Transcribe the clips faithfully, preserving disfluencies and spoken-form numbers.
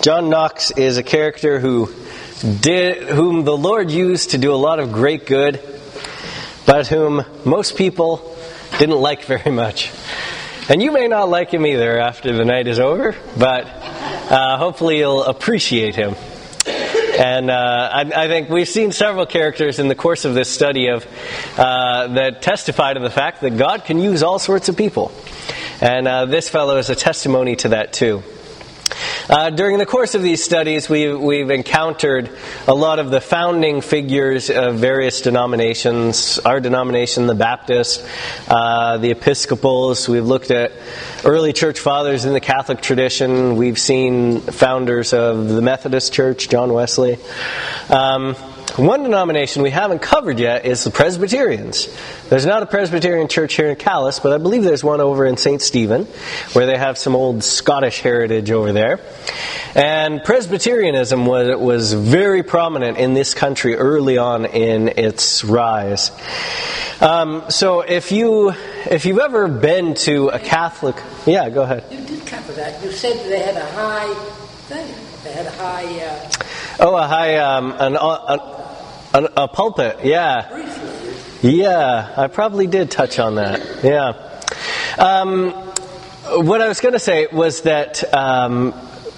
John Knox is a character who did, whom the Lord used to do a lot of great good, but whom most people didn't like very much. And you may not like him either after the night is over, but uh, hopefully you'll appreciate him. And uh, I, I think we've seen several characters in the course of this study of uh, that testify to the fact that God can use all sorts of people. And uh, this fellow is a testimony to that too. Uh, during the course of these studies, we've, we've encountered a lot of the founding figures of various denominations. Our denomination, the Baptist, uh, the Episcopals. We've looked at early church fathers in the Catholic tradition. We've seen founders of the Methodist Church, John Wesley. Um, One denomination we haven't covered yet is the Presbyterians. There's not a Presbyterian church here in Calais, but I believe there's one over in Saint Stephen, where they have some old Scottish heritage over there. And Presbyterianism was, was very prominent in this country early on in its rise. Um, so if you if you've ever been to a Catholic, yeah, go ahead. You did cover that. You said they had a high thing. They had a high. Uh... Oh, a high um, an. an A, a pulpit, yeah. Yeah, I probably did touch on that. Yeah. Um, what I was going to say was that um,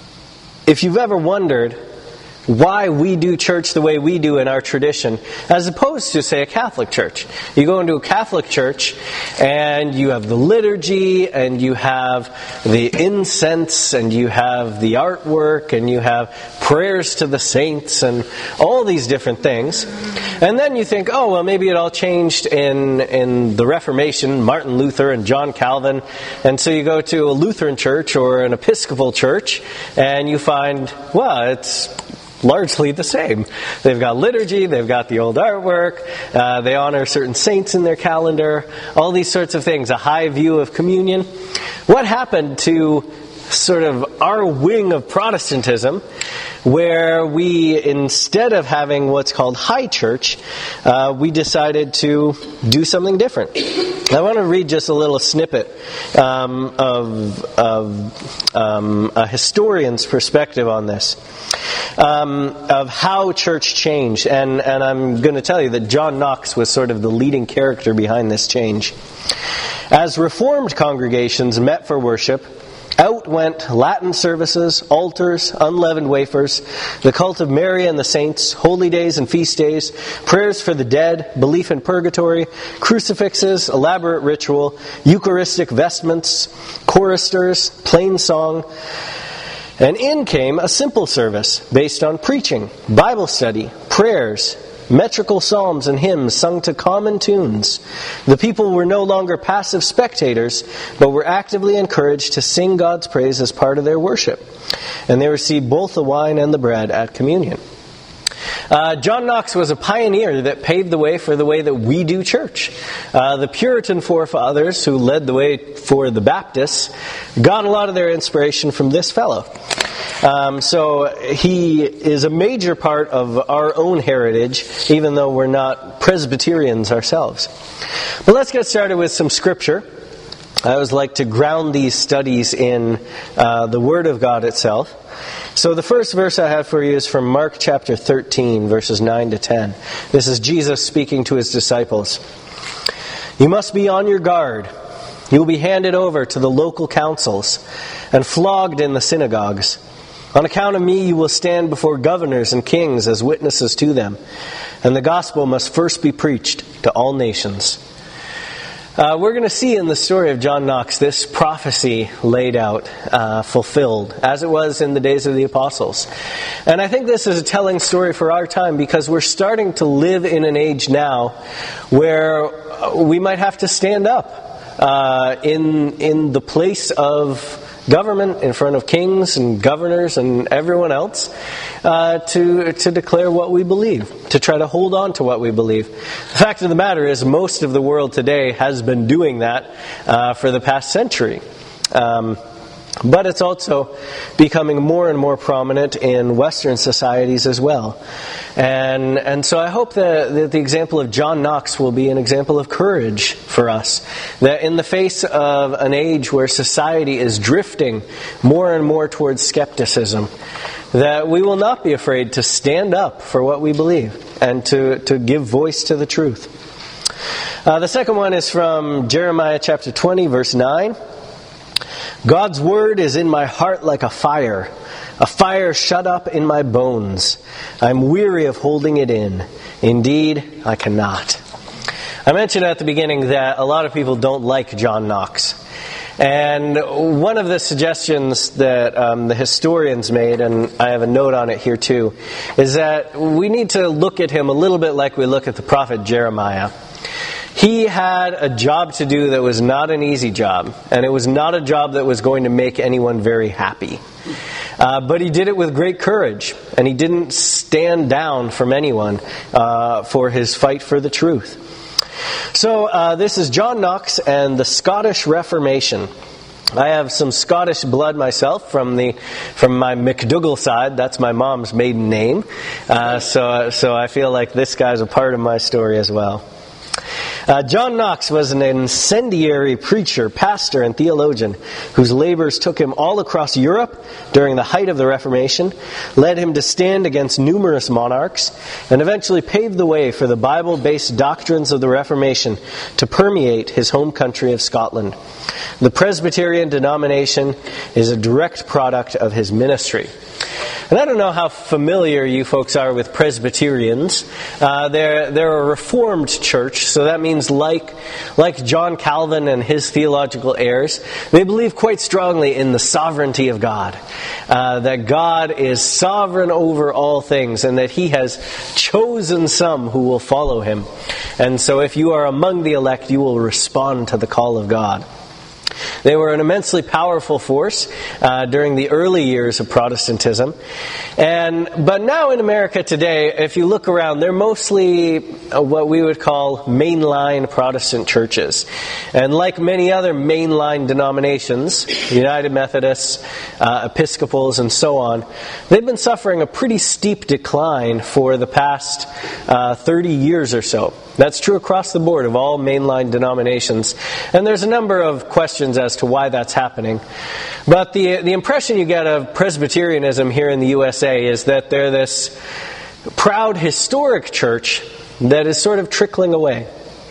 if you've ever wondered why we do church the way we do in our tradition, as opposed to, say, a Catholic church. You go into a Catholic church, and you have the liturgy, and you have the incense, and you have the artwork, and you have prayers to the saints, and all these different things. And then you think, oh, well, maybe it all changed in, in the Reformation, Martin Luther and John Calvin. And so you go to a Lutheran church or an Episcopal church, and you find, well, it's largely the same. They've got liturgy, they've got the old artwork, uh, they honor certain saints in their calendar, all these sorts of things, a high view of communion. What happened to sort of our wing of Protestantism, where we, instead of having what's called high church, uh, we decided to do something different? I want to read just a little snippet um, of, of um, a historian's perspective on this, um, of how church changed. And, and I'm going to tell you that John Knox was sort of the leading character behind this change. As Reformed congregations met for worship, out went Latin services, altars, unleavened wafers, the cult of Mary and the saints, holy days and feast days, prayers for the dead, belief in purgatory, crucifixes, elaborate ritual, Eucharistic vestments, choristers, plain song. And in came a simple service based on preaching, Bible study, prayers, metrical psalms and hymns sung to common tunes. The people were no longer passive spectators, but were actively encouraged to sing God's praise as part of their worship. And they received both the wine and the bread at communion. Uh, John Knox was a pioneer that paved the way for the way that we do church. Uh, the Puritan forefathers who led the way for the Baptists got a lot of their inspiration from this fellow. Um, so he is a major part of our own heritage, even though we're not Presbyterians ourselves. But let's get started with some scripture. I always like to ground these studies in uh, the Word of God itself. So the first verse I have for you is from Mark chapter thirteen, verses nine to ten. This is Jesus speaking to his disciples. You must be on your guard. You will be handed over to the local councils and flogged in the synagogues. On account of me, you will stand before governors and kings as witnesses to them. And the gospel must first be preached to all nations. Uh, we're going to see in the story of John Knox this prophecy laid out, uh, fulfilled, as it was in the days of the apostles. And I think this is a telling story for our time, because we're starting to live in an age now where we might have to stand up uh, in in the place of government, in front of kings and governors and everyone else, uh, to to declare what we believe, to try to hold on to what we believe. The fact of the matter is, most of the world today has been doing that uh, for the past century. Um, But it's also becoming more and more prominent in Western societies as well. And and so I hope that, that the example of John Knox will be an example of courage for us. That in the face of an age where society is drifting more and more towards skepticism, that we will not be afraid to stand up for what we believe and to, to give voice to the truth. Uh, the second one is from Jeremiah chapter twenty, verse nine. God's word is in my heart like a fire, a fire shut up in my bones. I'm weary of holding it in. Indeed, I cannot. I mentioned at the beginning that a lot of people don't like John Knox. And one of the suggestions that um, the historians made, and I have a note on it here too, is that we need to look at him a little bit like we look at the prophet Jeremiah. He had a job to do that was not an easy job, and it was not a job that was going to make anyone very happy. Uh, but he did it with great courage, and he didn't stand down from anyone uh, for his fight for the truth. So uh, this is John Knox and the Scottish Reformation. I have some Scottish blood myself from the from my McDougall side. That's my mom's maiden name. Uh, so so I feel like this guy's a part of my story as well. Uh, John Knox was an incendiary preacher, pastor, and theologian whose labors took him all across Europe during the height of the Reformation, led him to stand against numerous monarchs, and eventually paved the way for the Bible-based doctrines of the Reformation to permeate his home country of Scotland. The Presbyterian denomination is a direct product of his ministry. And I don't know how familiar you folks are with Presbyterians. Uh, they're they're a Reformed church, so that means like like John Calvin and his theological heirs, they believe quite strongly in the sovereignty of God, uh, that God is sovereign over all things, and that He has chosen some who will follow Him. And so, if you are among the elect, you will respond to the call of God. They were an immensely powerful force uh, during the early years of Protestantism. And but now in America today, if you look around, they're mostly uh, what we would call mainline Protestant churches. And like many other mainline denominations, United Methodists, uh, Episcopals, and so on, they've been suffering a pretty steep decline for the past uh, thirty years or so. That's true across the board of all mainline denominations. And there's a number of questions as to why that's happening. But the the impression you get of Presbyterianism here in the U S A is that they're this proud historic church that is sort of trickling away.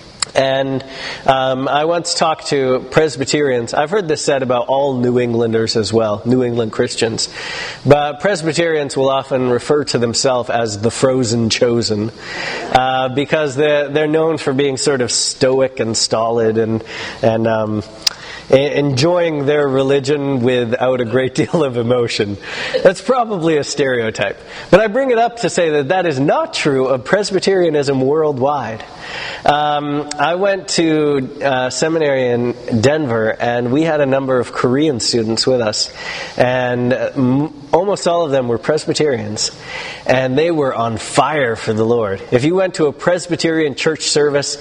And um, I once talked to Presbyterians. I've heard this said about all New Englanders as well, New England Christians. But Presbyterians will often refer to themselves as the frozen chosen, uh, because they're, they're known for being sort of stoic and stolid and and um, enjoying their religion without a great deal of emotion. That's probably a stereotype. But I bring it up to say that that is not true of Presbyterianism worldwide. Um, I went to uh, seminary in Denver, and we had a number of Korean students with us, and m- almost all of them were Presbyterians, and they were on fire for the Lord. If you went to a Presbyterian church service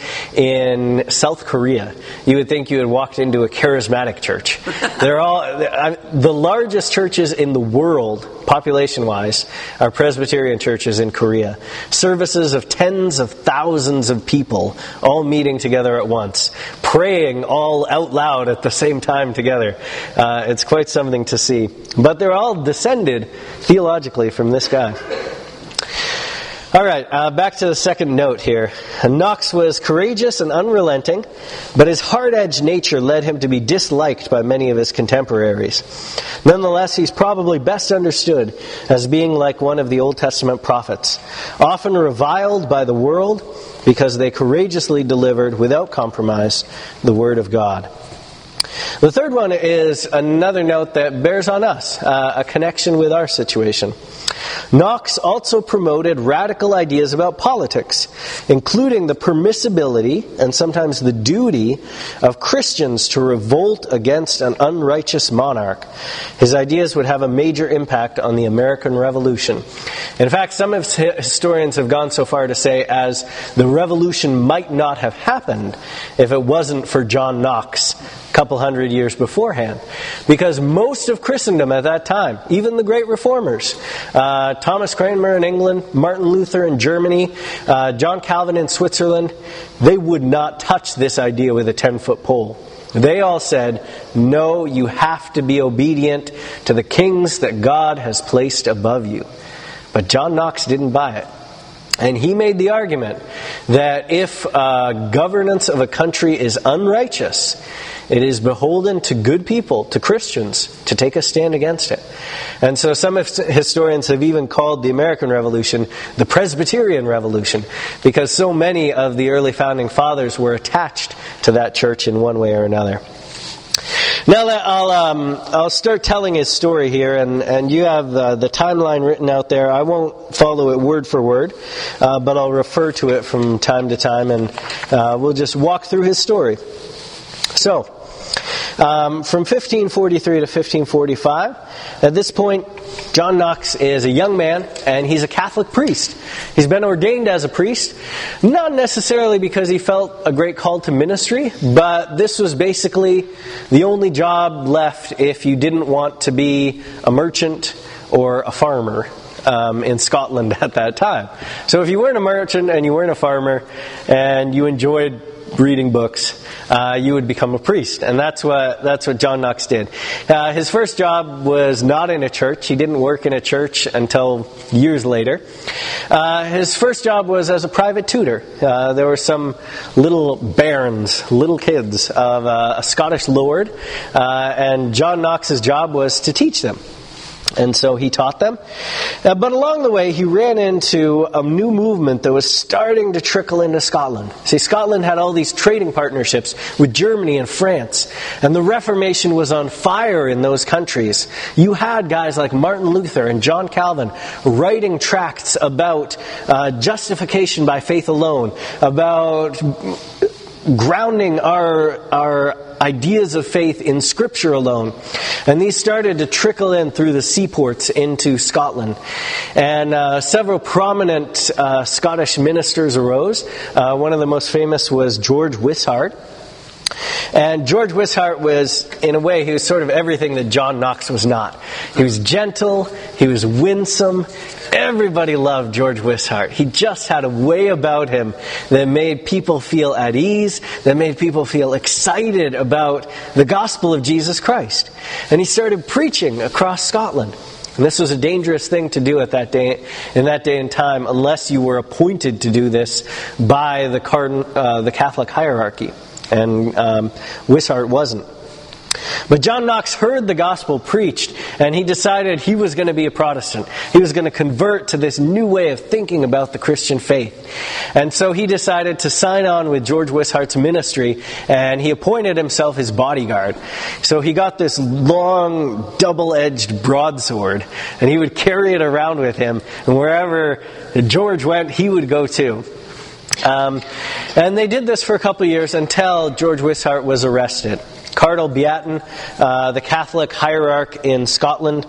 in South Korea, you would think you had walked into a charismatic church. They're all the largest churches in the world, population-wise, are Presbyterian churches in Korea. Services of tens of thousands of people all meeting together at once, praying all out loud at the same time together. Uh, it's quite something to see. But they're all descended theologically from this guy. All right, uh, back to the second note here. Knox was courageous and unrelenting, but his hard-edged nature led him to be disliked by many of his contemporaries. Nonetheless, he's probably best understood as being like one of the Old Testament prophets, often reviled by the world because they courageously delivered, without compromise, the Word of God. The third one is another note that bears on us, uh, a connection with our situation. Knox also promoted radical ideas about politics, including the permissibility and sometimes the duty of Christians to revolt against an unrighteous monarch. His ideas would have a major impact on the American Revolution. In fact, some historians have gone so far to say as the revolution might not have happened if it wasn't for John Knox a couple hundred years beforehand. Because most of Christendom at that time, even the great reformers, uh, Thomas Cranmer in England, Martin Luther in Germany, uh, John Calvin in Switzerland, they would not touch this idea with a ten-foot pole. They all said, no, you have to be obedient to the kings that God has placed above you. But John Knox didn't buy it. And he made the argument that if uh, governance of a country is unrighteous, it is beholden to good people, to Christians, to take a stand against it. And so some historians have even called the American Revolution the Presbyterian Revolution, because so many of the early founding fathers were attached to that church in one way or another. Now that I'll um, I'll start telling his story here, and, and you have uh, the timeline written out there. I won't follow it word for word, uh, but I'll refer to it from time to time, and uh, we'll just walk through his story. So, um, from fifteen forty-three to fifteen forty-five, at this point, John Knox is a young man, and he's a Catholic priest. He's been ordained as a priest, not necessarily because he felt a great call to ministry, but this was basically the only job left if you didn't want to be a merchant or a farmer um, in Scotland at that time. So if you weren't a merchant and you weren't a farmer and you enjoyed reading books, uh, you would become a priest, and that's what that's what John Knox did. Uh, his first job was not in a church. He didn't work in a church until years later. Uh, his first job was as a private tutor. Uh, there were some little bairns, little kids of uh, a Scottish lord, uh, and John Knox's job was to teach them. And so he taught them. Uh, but along the way, he ran into a new movement that was starting to trickle into Scotland. See, Scotland had all these trading partnerships with Germany and France. And the Reformation was on fire in those countries. You had guys like Martin Luther and John Calvin writing tracts about uh, justification by faith alone, about grounding our our ideas of faith in Scripture alone. And these started to trickle in through the seaports into Scotland. And uh, several prominent uh, Scottish ministers arose. Uh, one of the most famous was George Wishart. And George Wishart was, in a way, he was sort of everything that John Knox was not. He was gentle, he was winsome. Everybody loved George Wishart. He just had a way about him that made people feel at ease, that made people feel excited about the gospel of Jesus Christ. And he started preaching across Scotland. And this was a dangerous thing to do at that day, in that day and time, unless you were appointed to do this by the, Card- uh, the Catholic hierarchy. And um, Wishart wasn't. But John Knox heard the gospel preached, and he decided he was going to be a Protestant. He was going to convert to this new way of thinking about the Christian faith. And so he decided to sign on with George Wishart's ministry, and he appointed himself his bodyguard. So he got this long, double-edged broadsword, and he would carry it around with him, and wherever George went, he would go too. Um, and they did this for a couple of years until George Wishart was arrested. Cardinal Beaton, uh, the Catholic hierarch in Scotland,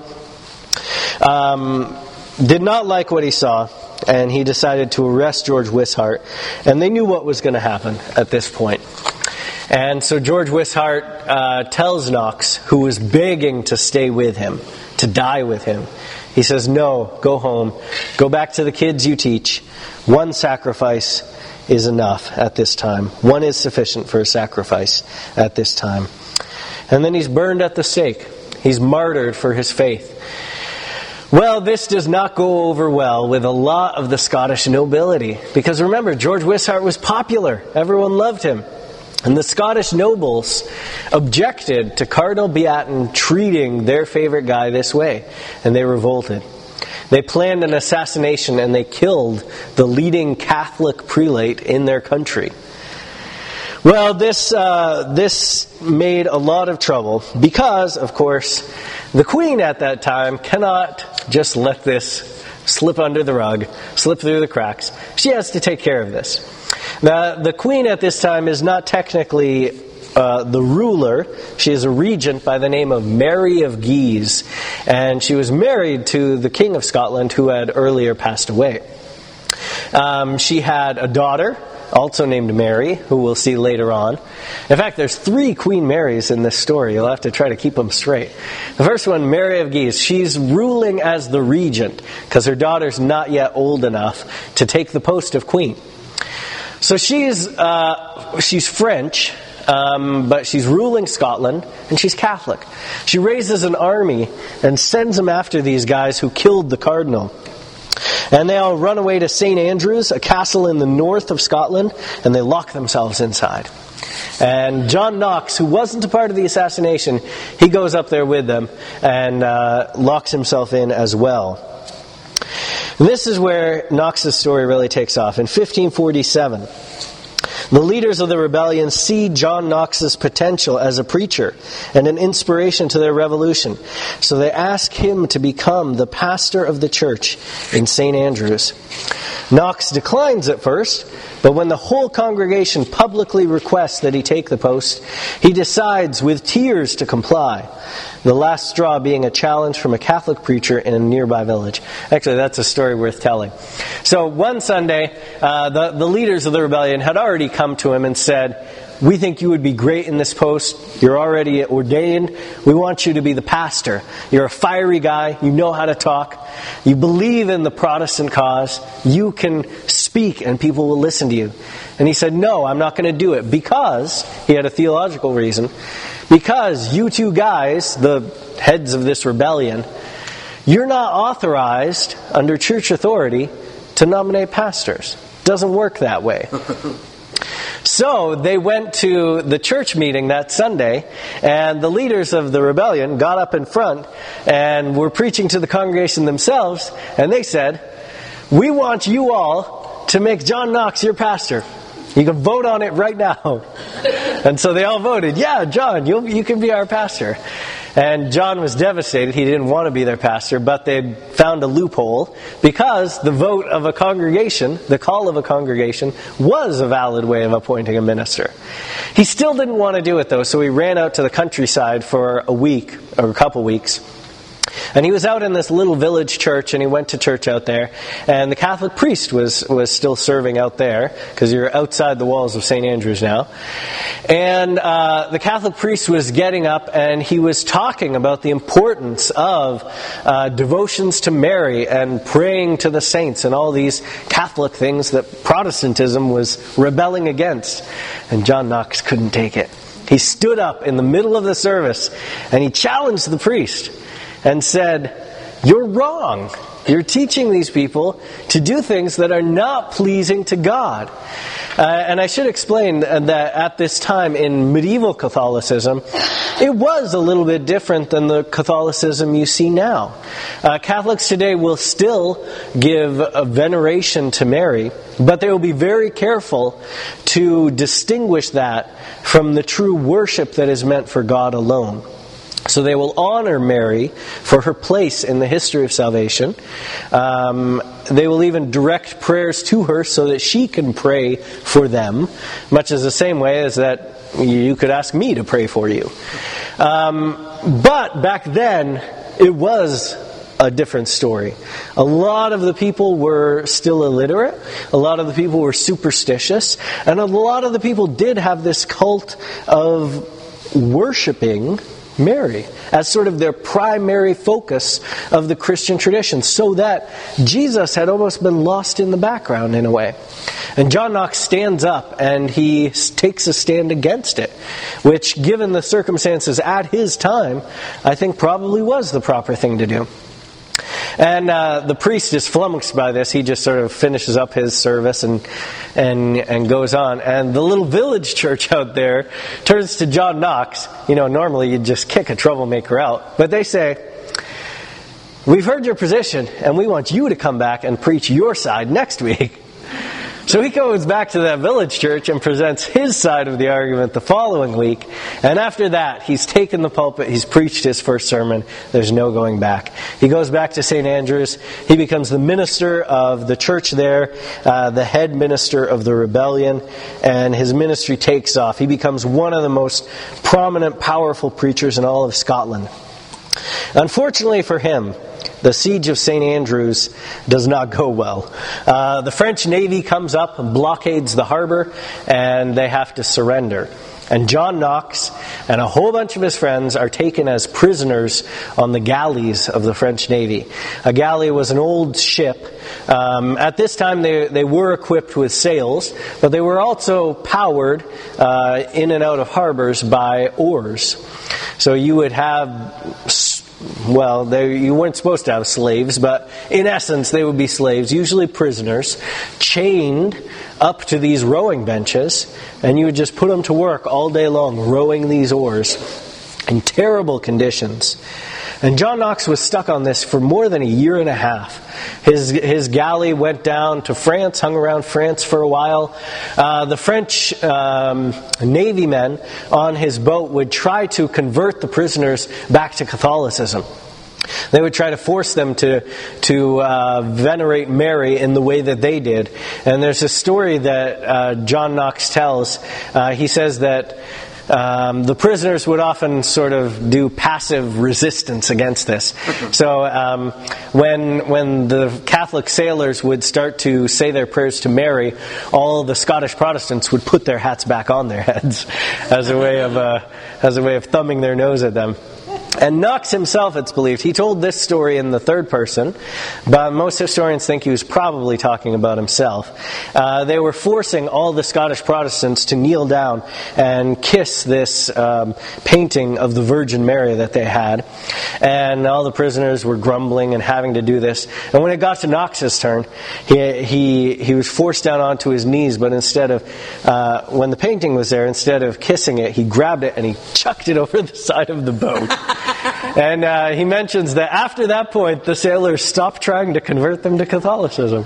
um, did not like what he saw, and he decided to arrest George Wishart. And they knew what was going to happen at this point. And so George Wishart uh, tells Knox, who was begging to stay with him, to die with him. He says, no, go home. Go back to the kids you teach. One sacrifice is enough at this time. One is sufficient for a sacrifice at this time. And then he's burned at the stake. He's martyred for his faith. Well, this does not go over well with a lot of the Scottish nobility. Because remember, George Wishart was popular. Everyone loved him. And the Scottish nobles objected to Cardinal Beaton treating their favorite guy this way. And they revolted. They planned an assassination and they killed the leading Catholic prelate in their country. Well, this uh, this made a lot of trouble because, of course, the Queen at that time cannot just let this slip under the rug, slip through the cracks. She has to take care of this. Now, the queen at this time is not technically uh, the ruler. She is a regent by the name of Mary of Guise, and she was married to the King of Scotland, who had earlier passed away. Um, she had a daughter, also named Mary, who we'll see later on. In fact, there's three Queen Marys in this story. You'll have to try to keep them straight. The first one, Mary of Guise, she's ruling as the regent because her daughter's not yet old enough to take the post of queen. So she's uh, she's French, um, but she's ruling Scotland, and she's Catholic. She raises an army and sends them after these guys who killed the cardinal. And they all run away to Saint Andrews, a castle in the north of Scotland, and they lock themselves inside. And John Knox, who wasn't a part of the assassination, he goes up there with them and uh, locks himself in as well. And this is where Knox's story really takes off. In fifteen forty-seven, the leaders of the rebellion see John Knox's potential as a preacher and an inspiration to their revolution. So they ask him to become the pastor of the church in Saint Andrews. Knox declines at first, but when the whole congregation publicly requests that he take the post, he decides with tears to comply. The last straw being a challenge from a Catholic preacher in a nearby village. Actually, that's a story worth telling. So one Sunday, uh, the, the leaders of the rebellion had already come to him and said, "We think you would be great in this post. You're already ordained. We want you to be the pastor. You're a fiery guy. You know how to talk. You believe in the Protestant cause. You can speak and people will listen to you." And he said, "No, I'm not going to do it," because he had a theological reason. Because you two guys, the heads of this rebellion, you're not authorized under church authority to nominate pastors. It doesn't work that way. So they went to the church meeting that Sunday, and the leaders of the rebellion got up in front and were preaching to the congregation themselves, and they said, "We want you all to make John Knox your pastor. You can vote on it right now." And so they all voted, "Yeah, John, you you can be our pastor." And John was devastated. He didn't want to be their pastor, but they found a loophole because the vote of a congregation, the call of a congregation, was a valid way of appointing a minister. He still didn't want to do it, though, so he ran out to the countryside for a week, or a couple weeks. And he was out in this little village church, and he went to church out there. And the Catholic priest was, was still serving out there, because you're outside the walls of Saint Andrews now. And uh, the Catholic priest was getting up, and he was talking about the importance of uh, devotions to Mary and praying to the saints and all these Catholic things that Protestantism was rebelling against. And John Knox couldn't take it. He stood up in the middle of the service, and he challenged the priest and said, "You're wrong. You're teaching these people to do things that are not pleasing to God." Uh, and I should explain that at this time in medieval Catholicism, it was a little bit different than the Catholicism you see now. Uh, Catholics today will still give a veneration to Mary, but they will be very careful to distinguish that from the true worship that is meant for God alone. So they will honor Mary for her place in the history of salvation. Um, they will even direct prayers to her so that she can pray for them, much as the same way as that you could ask me to pray for you. Um, but back then, it was a different story. A lot of the people were still illiterate. A lot of the people were superstitious. And a lot of the people did have this cult of worshiping Mary as sort of their primary focus of the Christian tradition, so that Jesus had almost been lost in the background in a way. And John Knox stands up and he takes a stand against it, which, given the circumstances at his time, I think probably was the proper thing to do. And uh, the priest is flummoxed by this. He just sort of finishes up his service and and and goes on. And the little village church out there turns to John Knox. You know, normally you'd just kick a troublemaker out. But they say, "We've heard your position, and we want you to come back and preach your side next week." So he goes back to that village church and presents his side of the argument the following week. And after that, he's taken the pulpit, he's preached his first sermon. There's no going back. He goes back to Saint Andrews. He becomes the minister of the church there, uh, the head minister of the rebellion, and his ministry takes off. He becomes one of the most prominent, powerful preachers in all of Scotland. Unfortunately for him, the siege of Saint Andrews does not go well. Uh, the French Navy comes up and blockades the harbor, and they have to surrender. And John Knox and a whole bunch of his friends are taken as prisoners on the galleys of the French Navy. A galley was an old ship. Um, at this time, they, they were equipped with sails, but they were also powered uh, in and out of harbors by oars. So you would have... Well, they, you weren't supposed to have slaves, but in essence, they would be slaves, usually prisoners, chained up to these rowing benches, and you would just put them to work all day long, rowing these oars in terrible conditions. And John Knox was stuck on this for more than a year and a half. His his galley went down to France, hung around France for a while. Uh, the French um, Navy men on his boat would try to convert the prisoners back to Catholicism. They would try to force them to to uh, venerate Mary in the way that they did. And there's a story that uh, John Knox tells. Uh, he says that Um, the prisoners would often sort of do passive resistance against this. So um, when when the Catholic sailors would start to say their prayers to Mary, all the Scottish Protestants would put their hats back on their heads as a way of uh, as a way of thumbing their nose at them. And Knox himself, it's believed, he told this story in the third person, but most historians think he was probably talking about himself. Uh, they were forcing all the Scottish Protestants to kneel down and kiss this um, painting of the Virgin Mary that they had. And all the prisoners were grumbling and having to do this. And when it got to Knox's turn, he he, he was forced down onto his knees, but instead of, uh, when the painting was there, instead of kissing it, he grabbed it and he chucked it over the side of the boat. And uh, he mentions that after that point, the sailors stopped trying to convert them to Catholicism.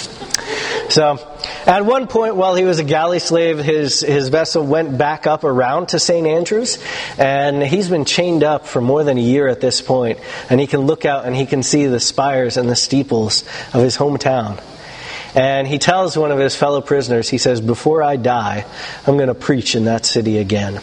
So, at one point, while he was a galley slave, his, his vessel went back up around to Saint Andrews, and he's been chained up for more than a year at this point, and he can look out and he can see the spires and the steeples of his hometown. And he tells one of his fellow prisoners, he says, "Before I die, I'm going to preach in that city again."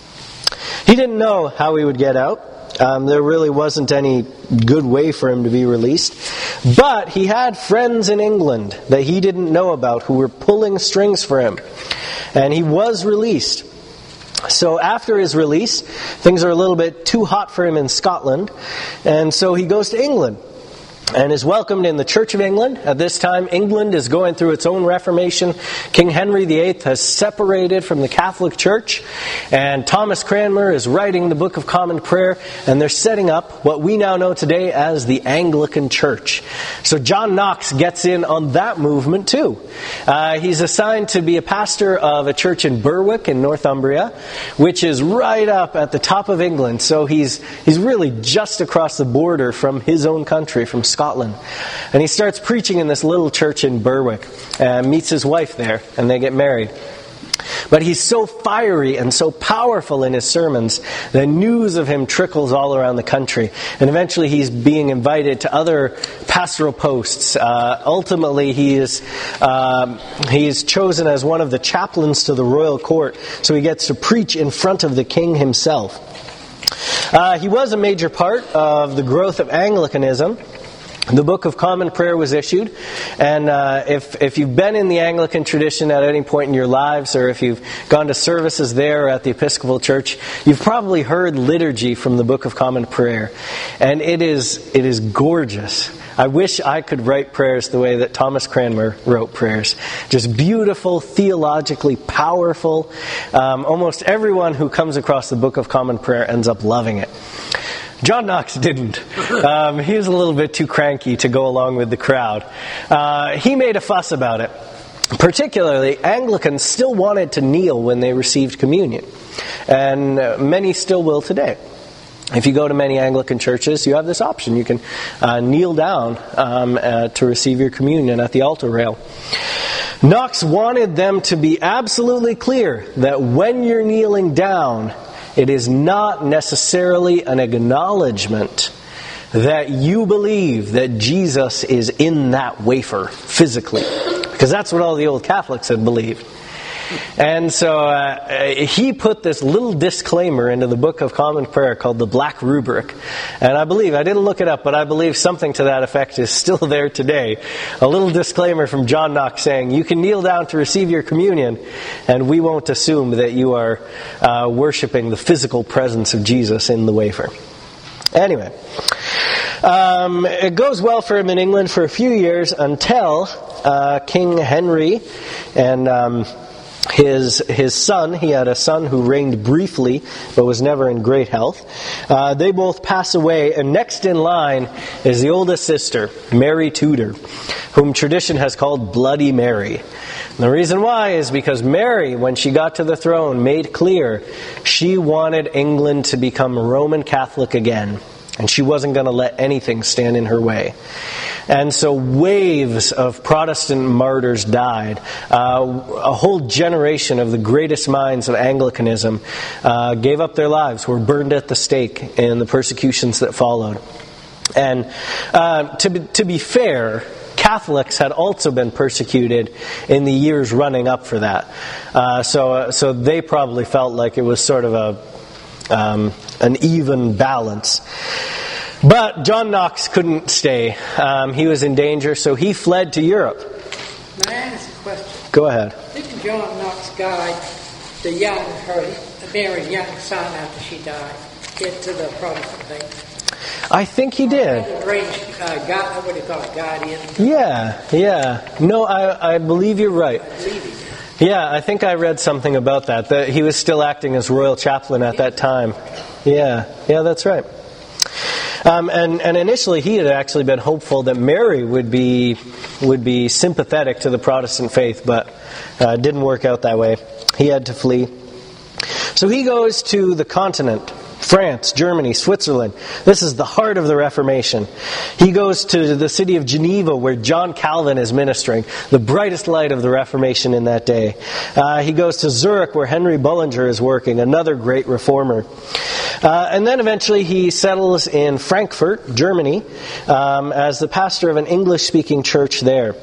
He didn't know how he would get out. Um, there really wasn't any good way for him to be released. But he had friends in England that he didn't know about who were pulling strings for him. And he was released. So after his release, things are a little bit too hot for him in Scotland. And so he goes to England and is welcomed in the Church of England. At this time, England is going through its own Reformation. King Henry the Eighth has separated from the Catholic Church, and Thomas Cranmer is writing the Book of Common Prayer, and they're setting up what we now know today as the Anglican Church. So John Knox gets in on that movement too. Uh, he's assigned to be a pastor of a church in Berwick in Northumbria, which is right up at the top of England. So he's he's really just across the border from his own country, from Scotland. And he starts preaching in this little church in Berwick and meets his wife there, and they get married. But he's so fiery and so powerful in his sermons that news of him trickles all around the country. And eventually he's being invited to other pastoral posts. Uh, ultimately he is um, he is chosen as one of the chaplains to the royal court, so he gets to preach in front of the king himself. Uh, he was a major part of the growth of Anglicanism. The Book of Common Prayer was issued, and uh, if if you've been in the Anglican tradition at any point in your lives, or if you've gone to services there at the Episcopal Church, you've probably heard liturgy from the Book of Common Prayer, and it is it is gorgeous. I wish I could write prayers the way that Thomas Cranmer wrote prayers. Just beautiful, theologically powerful. Um, almost everyone who comes across the Book of Common Prayer ends up loving it. John Knox didn't. Um, he was a little bit too cranky to go along with the crowd. Uh, he made a fuss about it. Particularly, Anglicans still wanted to kneel when they received communion. And uh, many still will today. If you go to many Anglican churches, you have this option. You can uh, kneel down um, uh, to receive your communion at the altar rail. Knox wanted them to be absolutely clear that when you're kneeling down, it is not necessarily an acknowledgement that you believe that Jesus is in that wafer physically. Because that's what all the old Catholics had believed. And so uh, he put this little disclaimer into the Book of Common Prayer called the Black Rubric. And I believe, I didn't look it up, but I believe something to that effect is still there today. A little disclaimer from John Knox saying, you can kneel down to receive your communion, and we won't assume that you are uh, worshiping the physical presence of Jesus in the wafer. Anyway, um, it goes well for him in England for a few years until uh, King Henry and... Um, His his son, he had a son who reigned briefly, but was never in great health. Uh, they both pass away, and next in line is the oldest sister, Mary Tudor, whom tradition has called Bloody Mary. And the reason why is because Mary, when she got to the throne, made clear she wanted England to become Roman Catholic again, and she wasn't going to let anything stand in her way. And so waves of Protestant martyrs died. Uh, a whole generation of the greatest minds of Anglicanism uh, gave up their lives, were burned at the stake in the persecutions that followed. And uh, to be, to be fair, Catholics had also been persecuted in the years running up for that. Uh, so, so they probably felt like it was sort of a um, an even balance. But John Knox couldn't stay. Um, he was in danger, so he fled to Europe. May I ask a question? Go ahead. Didn't John Knox guide the young, her, Mary's young son after she died, into the Protestant faith? I think he did. Arranged, uh, God, what do you call it, guardian? Yeah, yeah. No, I, I believe you're right. I believe he did. Yeah, I think I read something about that, that he was still acting as royal chaplain at that time. Yeah, yeah, that's right. Um, and, and initially he had actually been hopeful that Mary would be would be sympathetic to the Protestant faith, but uh, it didn't work out that way. He had to flee. So he goes to the continent, France, Germany, Switzerland. This is the heart of the Reformation. He goes to the city of Geneva, where John Calvin is ministering, the brightest light of the Reformation in that day. Uh, he goes to Zurich, where Henry Bullinger is working, another great reformer. Uh, and then eventually he settles in Frankfurt, Germany, um, as the pastor of an English-speaking church there.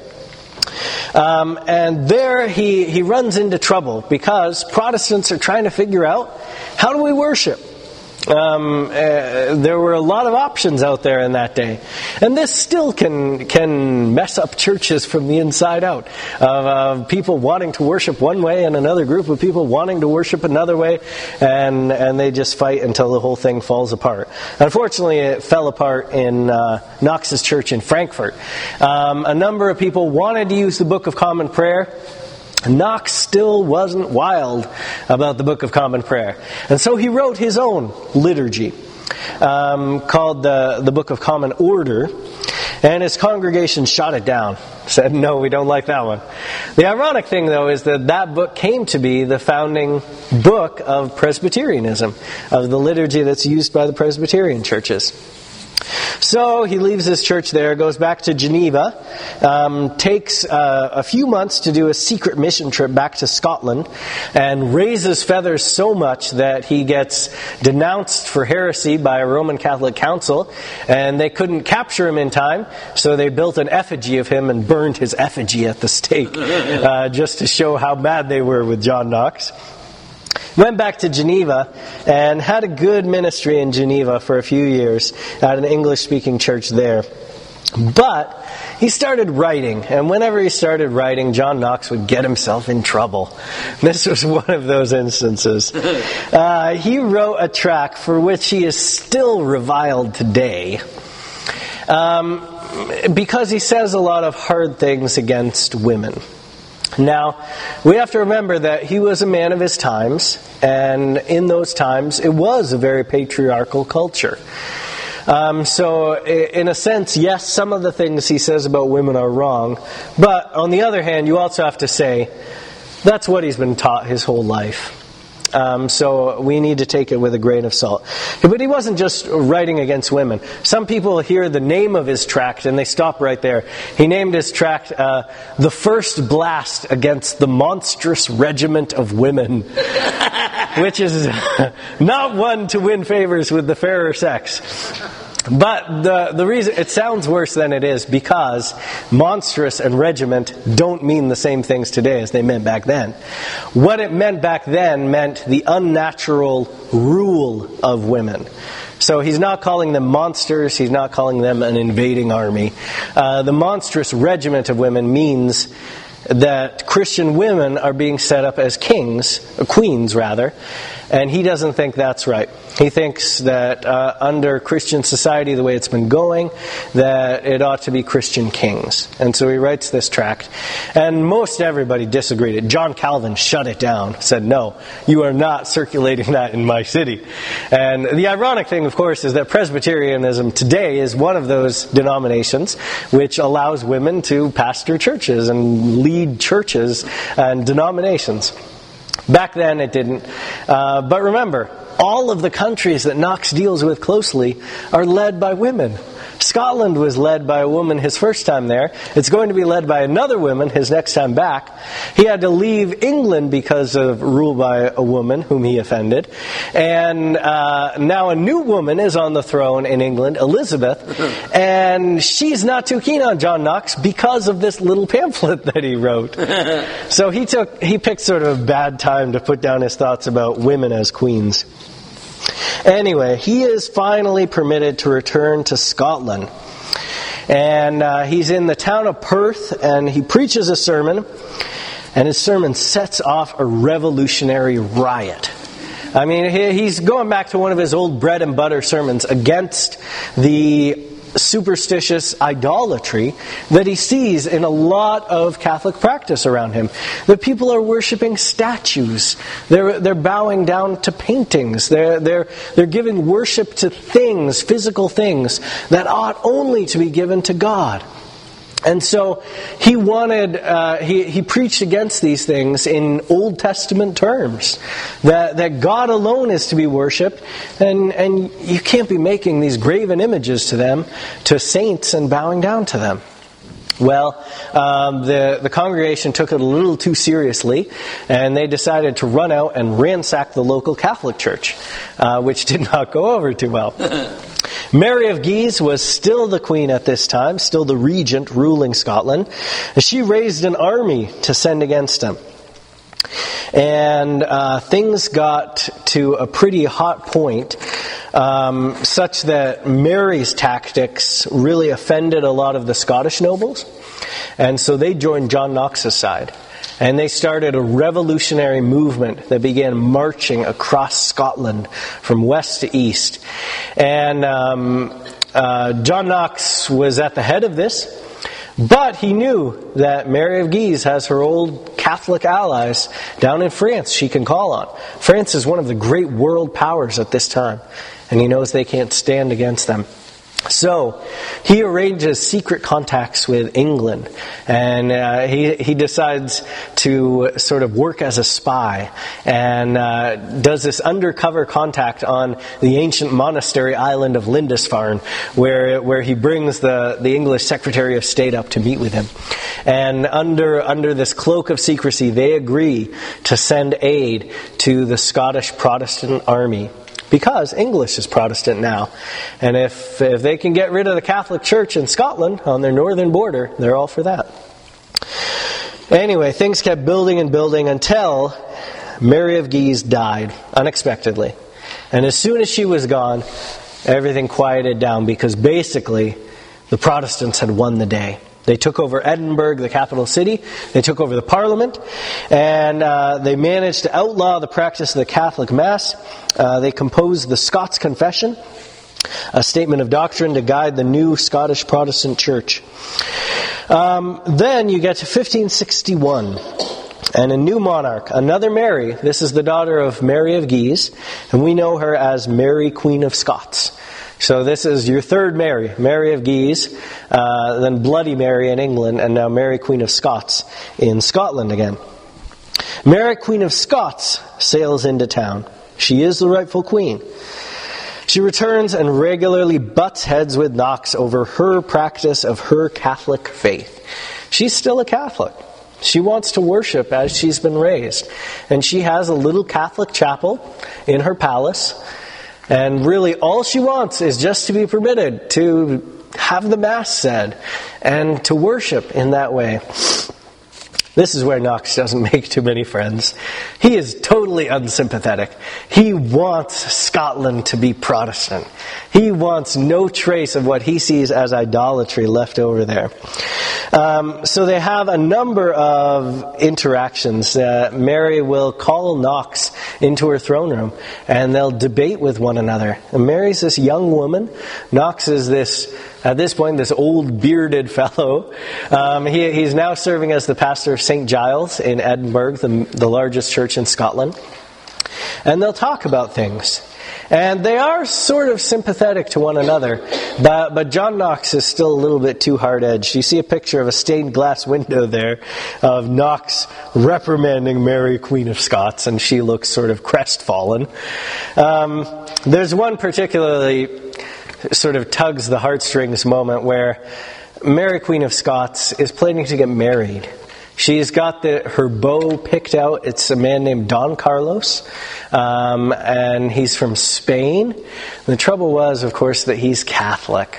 Um, and there he, he runs into trouble because Protestants are trying to figure out, how do we worship? Um, uh, there were a lot of options out there in that day, and this still can can mess up churches from the inside out. Of uh, people wanting to worship one way and another group of people wanting to worship another way, and and they just fight until the whole thing falls apart. Unfortunately, it fell apart in uh, Knox's church in Frankfurt. Um, a number of people wanted to use the Book of Common Prayer. Knox still wasn't wild about the Book of Common Prayer. And so he wrote his own liturgy um, called the, the Book of Common Order. And his congregation shot it down. Said, no, we don't like that one. The ironic thing, though, is that that book came to be the founding book of Presbyterianism, of the liturgy that's used by the Presbyterian churches. So he leaves his church there, goes back to Geneva, um, takes uh, a few months to do a secret mission trip back to Scotland, and raises feathers so much that he gets denounced for heresy by a Roman Catholic council, and they couldn't capture him in time, so they built an effigy of him and burned his effigy at the stake, uh, just to show how mad they were with John Knox. Went back to Geneva and had a good ministry in Geneva for a few years at an English-speaking church there. But he started writing, and whenever he started writing, John Knox would get himself in trouble. This was one of those instances. Uh, he wrote a tract for which he is still reviled today, um, because he says a lot of hard things against women. Now, we have to remember that he was a man of his times, and in those times, it was a very patriarchal culture. Um, so, in a sense, yes, some of the things he says about women are wrong, but on the other hand, you also have to say, that's what he's been taught his whole life. Um, so we need to take it with a grain of salt. But he wasn't just writing against women. Some people hear the name of his tract and they stop right there. He named his tract uh, The First Blast Against the Monstrous Regiment of Women, which is not one to win favors with the fairer sex. But the the reason it sounds worse than it is because monstrous and regiment don't mean the same things today as they meant back then. What it meant back then meant the unnatural rule of women. So he's not calling them monsters, he's not calling them an invading army. Uh, the monstrous regiment of women means that Christian women are being set up as kings, queens rather, and he doesn't think that's right. He thinks that uh, under Christian society, the way it's been going, that it ought to be Christian kings. And so he writes this tract. And most everybody disagreed. John Calvin shut it down, said, no, you are not circulating that in my city. And the ironic thing, of course, is that Presbyterianism today is one of those denominations which allows women to pastor churches and lead churches and denominations. Back then it didn't. Uh, but remember, all of the countries that Knox deals with closely are led by women. Scotland was led by a woman his first time there. It's going to be led by another woman his next time back. He had to leave England because of rule by a woman whom he offended. And uh, now a new woman is on the throne in England, Elizabeth. And she's not too keen on John Knox because of this little pamphlet that he wrote. So he took he picked sort of a bad time to put down his thoughts about women as queens. Anyway, he is finally permitted to return to Scotland. And uh, he's in the town of Perth, and he preaches a sermon, and his sermon sets off a revolutionary riot. I mean, he, he's going back to one of his old bread and butter sermons against the superstitious idolatry that he sees in a lot of Catholic practice around him. The people are worshiping statues. They're they're bowing down to paintings. They're they're they're giving worship to things, physical things that ought only to be given to God. And so he wanted, uh, he, he preached against these things in Old Testament terms. That, that God alone is to be worshipped, and, and you can't be making these graven images to them, to saints, and bowing down to them. Well, um, the, the congregation took it a little too seriously, and they decided to run out and ransack the local Catholic church, uh, which did not go over too well. Mary of Guise was still the queen at this time, still the regent ruling Scotland. She raised an army to send against him. And uh, things got to a pretty hot point, um, such that Mary's tactics really offended a lot of the Scottish nobles. And so they joined John Knox's side. And they started a revolutionary movement that began marching across Scotland from west to east. And um, uh, John Knox was at the head of this, but he knew that Mary of Guise has her old Catholic allies down in France she can call on. France is one of the great world powers at this time, and he knows they can't stand against them. So he arranges secret contacts with England, and uh, he he decides to sort of work as a spy, and uh, does this undercover contact on the ancient monastery island of Lindisfarne, where where he brings the, the English Secretary of State up to meet with him. And under under this cloak of secrecy, they agree to send aid to the Scottish Protestant army. Because English is Protestant now. And if if they can get rid of the Catholic Church in Scotland on their northern border, they're all for that. Anyway, things kept building and building until Mary of Guise died unexpectedly. And as soon as she was gone, everything quieted down because basically the Protestants had won the day. They took over Edinburgh, the capital city. They took over the Parliament, and uh, they managed to outlaw the practice of the Catholic Mass. Uh, they composed the Scots Confession, a statement of doctrine to guide the new Scottish Protestant Church. Um, then you get to fifteen sixty-one, and a new monarch, another Mary. This is the daughter of Mary of Guise, and we know her as Mary, Queen of Scots. So this is your third Mary, Mary of Guise, uh, then Bloody Mary in England, and now Mary, Queen of Scots in Scotland again. Mary, Queen of Scots, sails into town. She is the rightful queen. She returns and regularly butts heads with Knox over her practice of her Catholic faith. She's still a Catholic. She wants to worship as she's been raised. And she has a little Catholic chapel in her palace. And really all she wants is just to be permitted to have the Mass said and to worship in that way. This is where Knox doesn't make too many friends. He is totally unsympathetic. He wants Scotland to be Protestant. He wants no trace of what he sees as idolatry left over there. Um, so they have a number of interactions. Uh, Mary will call Knox into her throne room, and they'll debate with one another. And Mary's this young woman. Knox is this, at this point, this old bearded fellow. Um, he, he's now serving as the pastor of Saint Giles in Edinburgh, the, the largest church in Scotland. And they'll talk about things. And they are sort of sympathetic to one another, but, but John Knox is still a little bit too hard-edged. You see a picture of a stained glass window there of Knox reprimanding Mary, Queen of Scots, and she looks sort of crestfallen. Um, there's one particularly sort of tugs the heartstrings moment where Mary, Queen of Scots, is planning to get married. She's got the, her beau picked out. It's a man named Don Carlos, um, and he's from Spain. The trouble was, of course, that he's Catholic.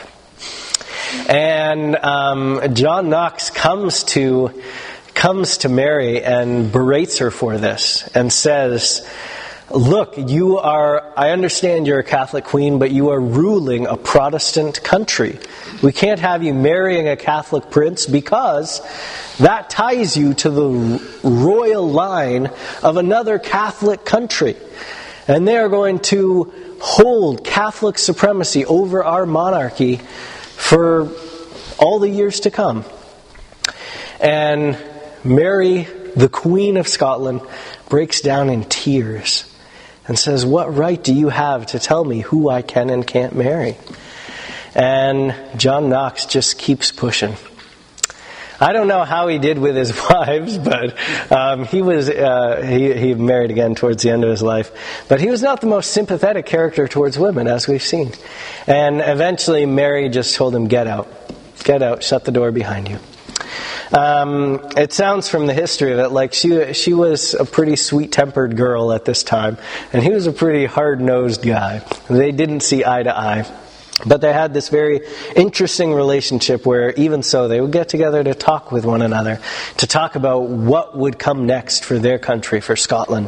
And um, John Knox comes to comes to Mary and berates her for this and says, "Look, you are, I understand you're a Catholic queen, but you are ruling a Protestant country. We can't have you marrying a Catholic prince because that ties you to the royal line of another Catholic country. And they are going to hold Catholic supremacy over our monarchy for all the years to come." And Mary, the Queen of Scotland, breaks down in tears and says, "What right do you have to tell me who I can and can't marry?" And John Knox just keeps pushing. I don't know how he did with his wives, but um, he was uh, he, he married again towards the end of his life. But he was not the most sympathetic character towards women, as we've seen. And eventually Mary just told him, "Get out. Get out. Shut the door behind you." Um, it sounds from the history of it like she she was a pretty sweet-tempered girl at this time, and he was a pretty hard-nosed guy. They didn't see eye to eye. But they had this very interesting relationship where even so they would get together to talk with one another, to talk about what would come next for their country, for Scotland.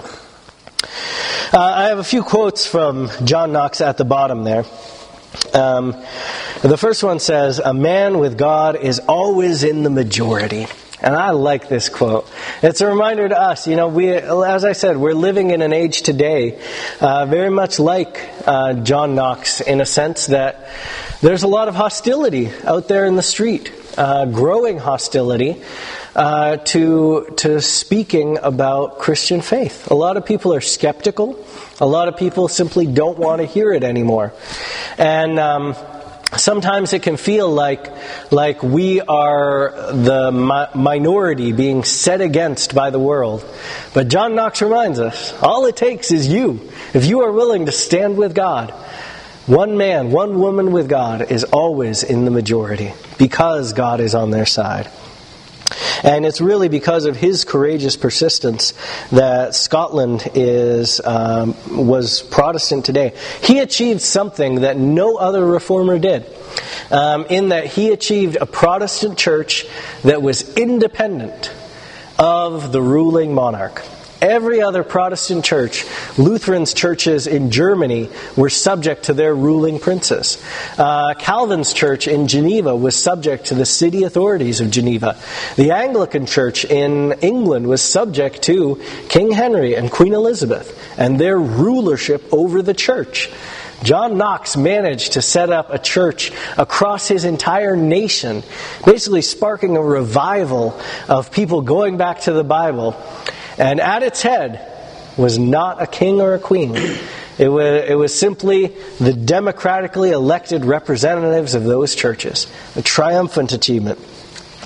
Uh, I have a few quotes from John Knox at the bottom there. Um, the first one says, "A man with God is always in the majority." And I like this quote. It's a reminder to us, you know, we, as I said, we're living in an age today uh, very much like uh, John Knox, in a sense that there's a lot of hostility out there in the street, uh, growing hostility uh, to to speaking about Christian faith. A lot of people are skeptical. A lot of people simply don't want to hear it anymore. And um sometimes it can feel like like we are the mi- minority being set against by the world. But John Knox reminds us, all it takes is you. If you are willing to stand with God, one man, one woman with God is always in the majority because God is on their side. And it's really because of his courageous persistence that Scotland is um, was Protestant today. He achieved something that no other reformer did, um, in that he achieved a Protestant church that was independent of the ruling monarch. Every other Protestant church, Lutherans' churches in Germany, were subject to their ruling princes. Uh, Calvin's church in Geneva was subject to the city authorities of Geneva. The Anglican church in England was subject to King Henry and Queen Elizabeth and their rulership over the church. John Knox managed to set up a church across his entire nation, basically sparking a revival of people going back to the Bible. And at its head was not a king or a queen. It was, it was simply the democratically elected representatives of those churches. A triumphant achievement.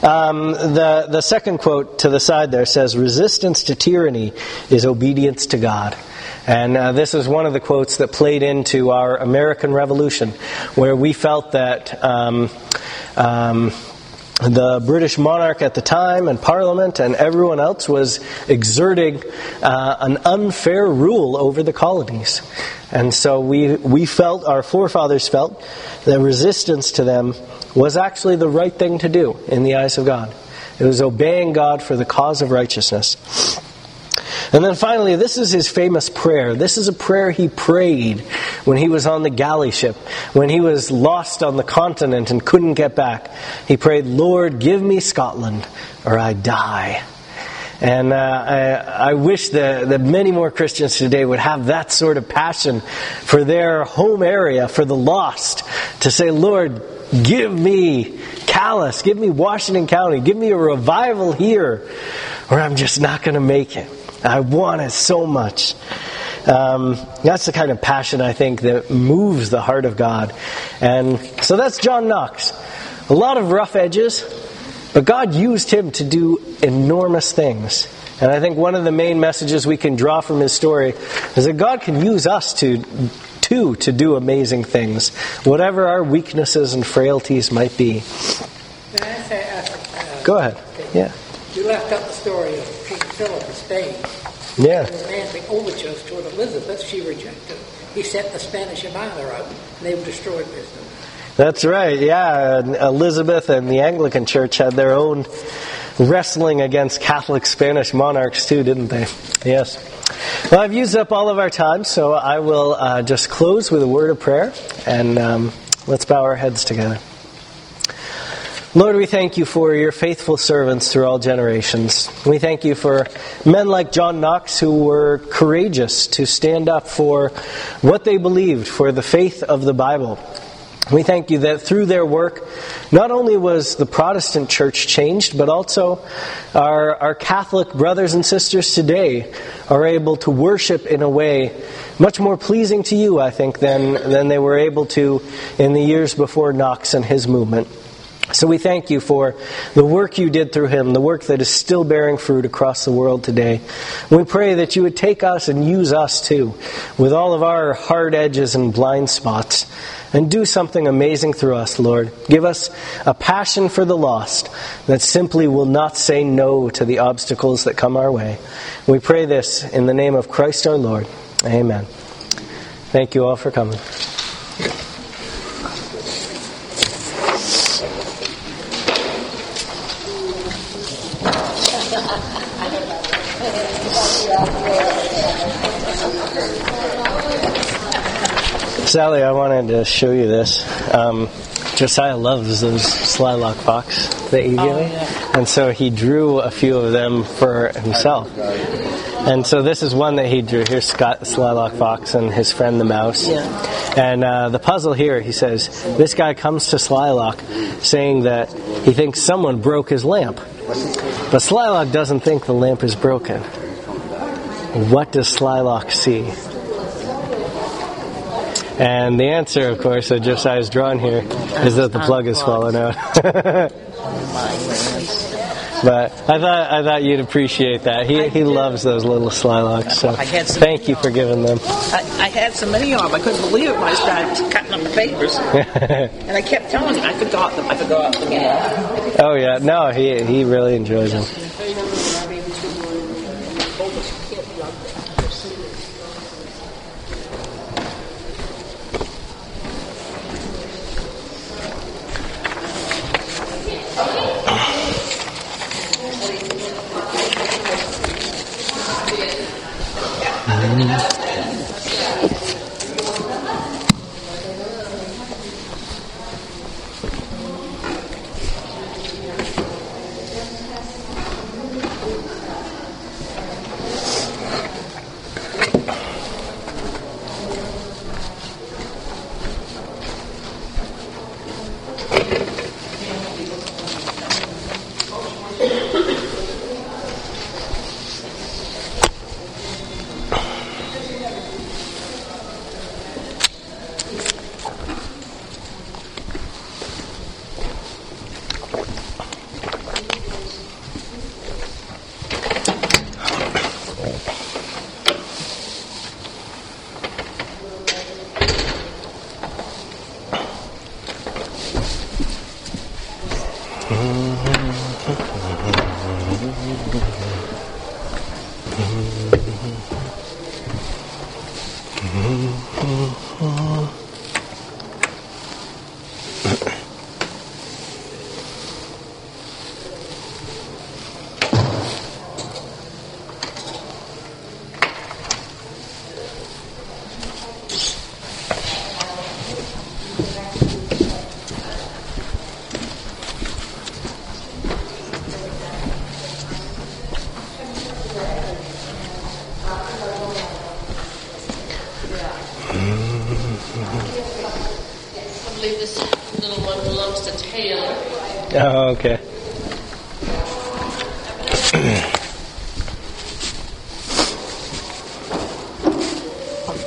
Um, the, the second quote to the side there says, "Resistance to tyranny is obedience to God." And uh, this is one of the quotes that played into our American Revolution, where we felt that um, um, the British monarch at the time and Parliament and everyone else was exerting uh, an unfair rule over the colonies. And so we we felt, our forefathers felt, that resistance to them was actually the right thing to do in the eyes of God. It was obeying God for the cause of righteousness. And then finally, this is his famous prayer. This is a prayer he prayed when he was on the galley ship, when he was lost on the continent and couldn't get back. He prayed, "Lord, give me Scotland, or I die." And uh, I, I wish that, that many more Christians today would have that sort of passion for their home area, for the lost, to say, "Lord, give me Calais, give me Washington County, give me a revival here, or I'm just not going to make it. I want it so much." Um, that's the kind of passion, I think, that moves the heart of God. And so that's John Knox. A lot of rough edges, but God used him to do enormous things. And I think one of the main messages we can draw from his story is that God can use us to, too, to do amazing things, whatever our weaknesses and frailties might be. Can I say, uh, Go ahead. Yeah. You left out the story of King Philip of Spain. Yeah. Romantic overtures toward Elizabeth, she rejected. He sent the Spanish Armada out, and they were destroyed with them. That's right, yeah. Elizabeth and the Anglican Church had their own wrestling against Catholic Spanish monarchs too, didn't they? Yes. Well, I've used up all of our time, so I will uh, just close with a word of prayer, and um, let's bow our heads together. Lord, we thank you for your faithful servants through all generations. We thank you for men like John Knox who were courageous to stand up for what they believed, for the faith of the Bible. We thank you that through their work, not only was the Protestant church changed, but also our, our Catholic brothers and sisters today are able to worship in a way much more pleasing to you, I think, than, than they were able to in the years before Knox and his movement. So we thank you for the work you did through him, the work that is still bearing fruit across the world today. We pray that you would take us and use us too, with all of our hard edges and blind spots, and do something amazing through us, Lord. Give us a passion for the lost that simply will not say no to the obstacles that come our way. We pray this in the name of Christ our Lord. Amen. Thank you all for coming. Sally, I wanted to show you this. Um, Josiah loves those Slylock Fox that you give Oh, me. yeah. And so he drew a few of them for himself. And so this is one that he drew. Here's Scott Slylock Fox and his friend the mouse. Yeah. And uh, the puzzle here, he says, this guy comes to Slylock saying that he thinks someone broke his lamp. But Slylock doesn't think the lamp is broken. What does Slylock see? And the answer, of course, that Josiah's drawn here is that the plug has fallen out. But I thought I thought you'd appreciate that. He he loves those little Slylocks. So I had some thank you for giving them. I, I had so many of them, I couldn't believe it when I started cutting up the papers. And I kept telling him, I forgot them, I forgot them. Yeah. Oh yeah, no, he he really enjoys them. I believe this little one belongs to Taylor. Oh, okay.